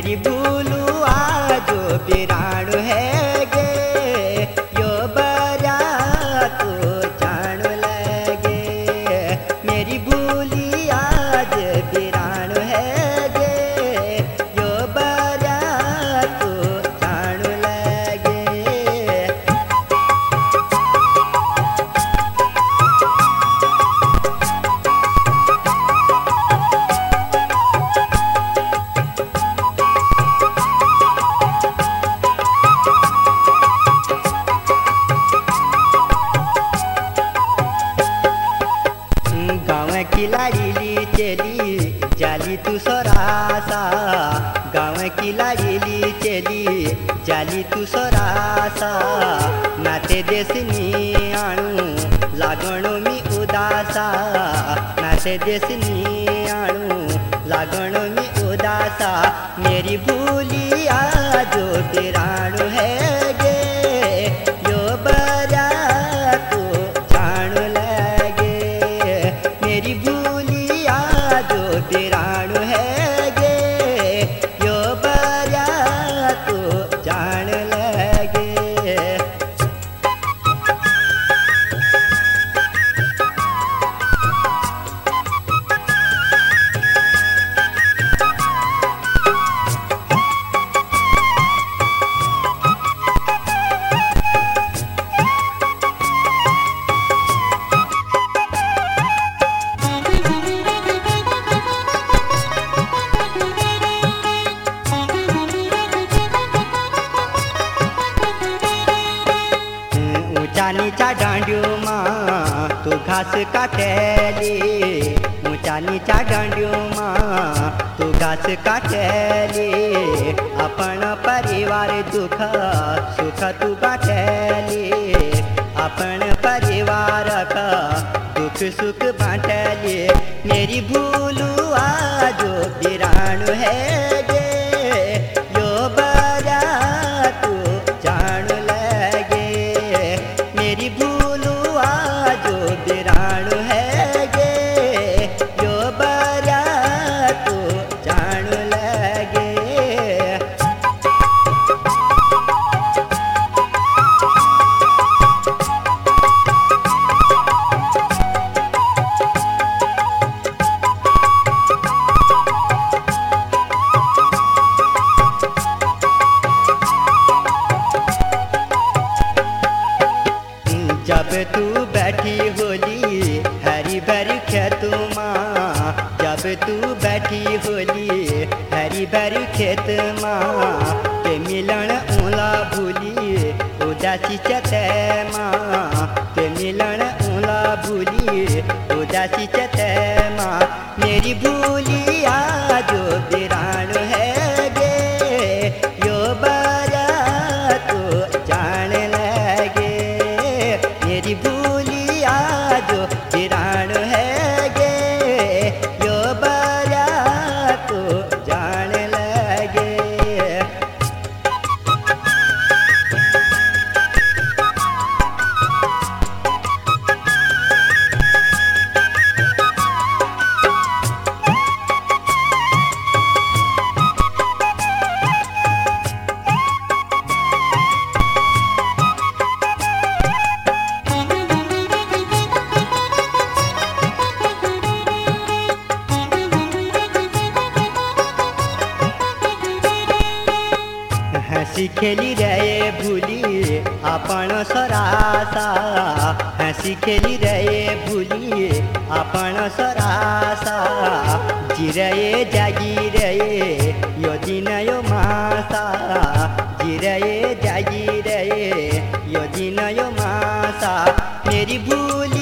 मेरी भूलू आज बिराणु है गे यो बरा तो जान लगे मेरी भूली आज बिराणु है गे यो बरा तो जान लगे। गाँव की लाडीली चली जाली तू सोरासा गाँव की लाडीली चली जाली तू सोरासा नाते देशनी आणू लागणो मी उदासा नाते देशनी आणू लागणो मी उदासा मेरी भूली आजो बिराणु है गे यो बरा तो जान लगे मेरी भूली आजो बिराणु है गे यो बरा तो जान लगे। ऊंचा नीचा डांडियों माँ तू घास काटेली ऊंचा नीचा डांडियों माँ तू घास काटेली अपन परिवार दुख सुख तू बाटेली अपन परिवार का दुख सुख बाटेली मेरी भूलू आजो बिराणु है गे यो बरा तू जान लगे मेरी भूलू आजो बिराणु है गे यो बरा तू जान लगे। जब तू बैठी होली हरी भरी खेत माँ जब तू बैठी होली हरी भरी खेत माँ के मिलन ऊला भूली उदासी चते माँ के मिलन ऊला भूली उदासी चते माँ मेरी भूली आजो बिराणु है गे यो बरा तो जान लगे मेरी भूली आजो बिराणु है गे यो बरा तो जान लगे। हंसी खेली रहे भूली अपन सरासा हंसी खेली रहे भूली अपन सरासा जी रहे जागी रहे यो दिन यो मासा जी रहे जागी रहे यो दिन यो मासा मेरी भूली